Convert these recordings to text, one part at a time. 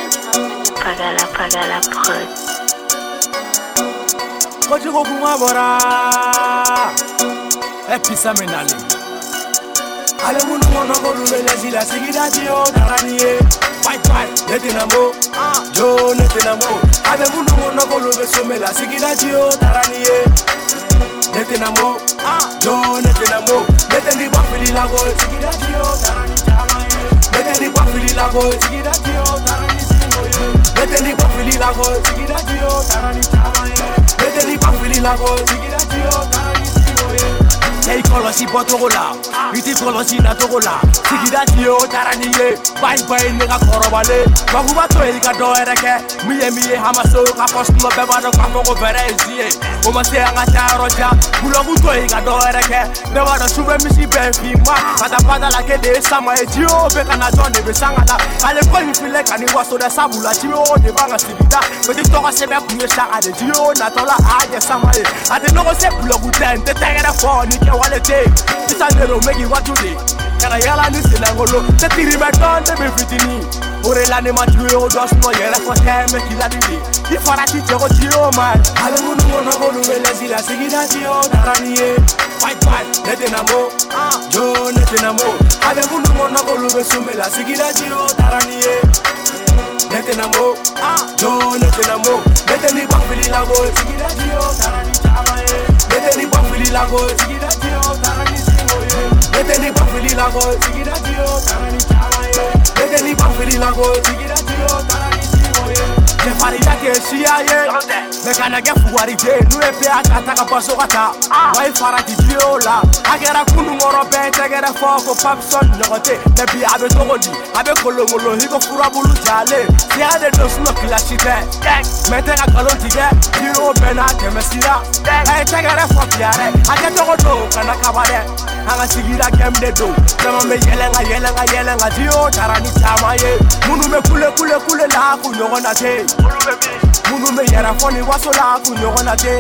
Pagala prod. Kojugo kumabora episa menale ale munu mono golubele zila sigida dio daraniye bye netinamo jo netinamo ale munu mono golube somela sigida dio daraniye netinamo jo netinamo netendi bafili la gol sigida dio darani chamaye netendi bafili la gol sigida dio darani singoye netendi bafili la gol sigida dio darani chamaye netendi bafili la gol sigida dio darani singoye Hey kolosi botogola, iti kolosi na togola. Sigida dio taraniye, bye nega korobale. Maguba to elika do ereke, miye hamaso ka postmo beba do kwafo verezie. Oma se anga taroja, bulogu to elika do ereke. Beba do sube misi benfi ma, pada la kede sama e dio be kana donne be sangala. Ale ko infile kani waso da sabula dio de banga sigida. Beti toka sebe kunye sanga de dio na tola aje sama e. Ate no se bulogu ten te tegere fo ni Walete, it's a little make what you did. Can I yell at this in a holo? The theory back on the Bifitini. Orelani Matrio does not yell for time, make it a day. If I teach you what you man, I don't want to go to Venezuela, Sigida, Taranie. Fight, let in a mo, Joe, let in a mo. I don't want to go to Sumela, Sigida, Taranie. Let in a mo, Joe, let in a mo. Let any Buffalo Lago, Sigida, Taranie. Netendi bafili la gol, sigida dio tarani singoye. Netendi bafili la gol, sigida dio tarani chamaye. Netendi bafili la gol, sigida dio tarani singoye. Je farida ke siaye, me kana ke fuwari je, nu epe akata ka paso kata. Wai farati dio la, agera kunu moro be tegere foko papson nyote. Me bi abe togodi, abe kolongolo hiko furabulu jale. Si ade dosno kilashite, mete ka kalontige, dio bena kemesira. Hey tegere fopiare, ake togodo kana kabare. Anga sigira gemde do, sama me yelenga dio tarani chamaye. Munu me kule la kunyogona te. Munu me yera foni waso la kunyogona te.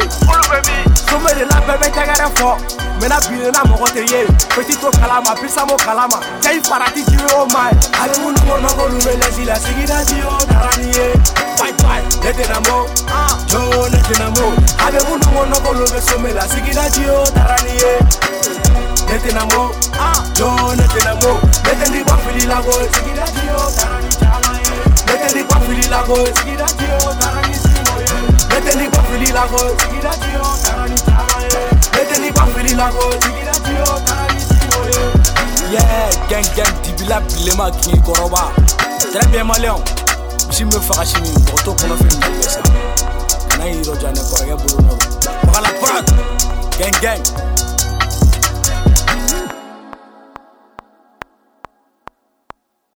Some de la bebe tegere fo, mena bine na mogote ye. Petito kalama, pisamo kalama, jai farati dio mai. Ale munu mono golume lezila sigira dio taraniye. Bye, netenamo, jo netenamo. Ale munu mono golume somela sigira dio taraniye. Netenamo, jo netenamo. Netendi bafili la gol, sigira dio tarani chamaye. Netendi bafili la gol, sigira dio tarani singoye. Netendi bafili la gol, sigira dio tarani chamaye. Netendi bafili la gol, sigira dio tarani singoye. Yeah, gang, dibila bilema ki koroba. Très bien malin. Si me fagashini, auto kono fe ndesa. Na hiro jane korage bulu no. Pagala prat. Gang.